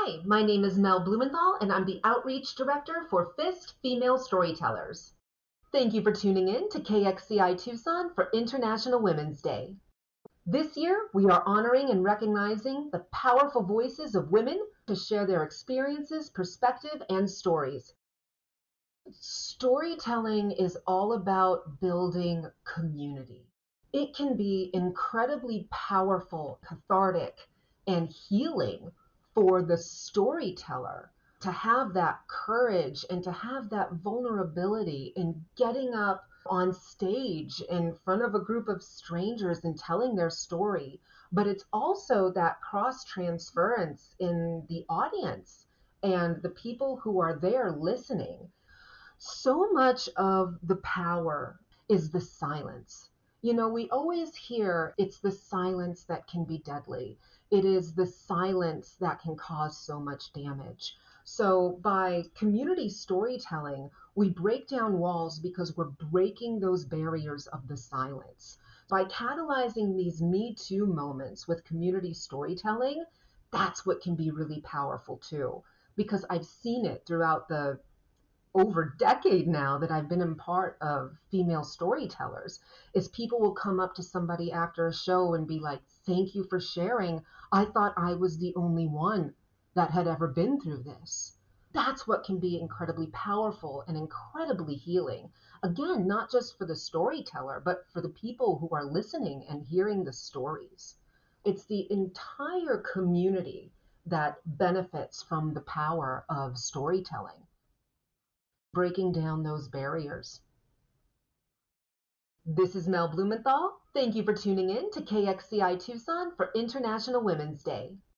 Hi, my name is Mel Blumenthal, and I'm the Outreach Director for FIST Female Storytellers. Thank you for tuning in to KXCI Tucson for International Women's Day. This year, we are honoring and recognizing the powerful voices of women to share their experiences, perspective, and stories. Storytelling is all about building community. It can be incredibly powerful, cathartic, and healing for the storyteller to have that courage and to have that vulnerability in getting up on stage in front of a group of strangers and telling their story. But it's also that cross transference in the audience and the people who are there listening. So much of the power is the silence. You know, we always hear it's the silence that can be deadly. It is the silence that can cause so much damage. So by community storytelling, we break down walls because we're breaking those barriers of the silence. By catalyzing these Me Too moments with community storytelling, that's what can be really powerful too. Because I've seen it throughout the over decade now that I've been in part of female storytellers, is people will come up to somebody after a show and be like, thank you for sharing. I thought I was the only one that had ever been through this. That's what can be incredibly powerful and incredibly healing. Again, not just for the storyteller, but for the people who are listening and hearing the stories. It's the entire community that benefits from the power of storytelling, breaking down those barriers. This is Mel Blumenthal. Thank you for tuning in to KXCI Tucson for International Women's Day.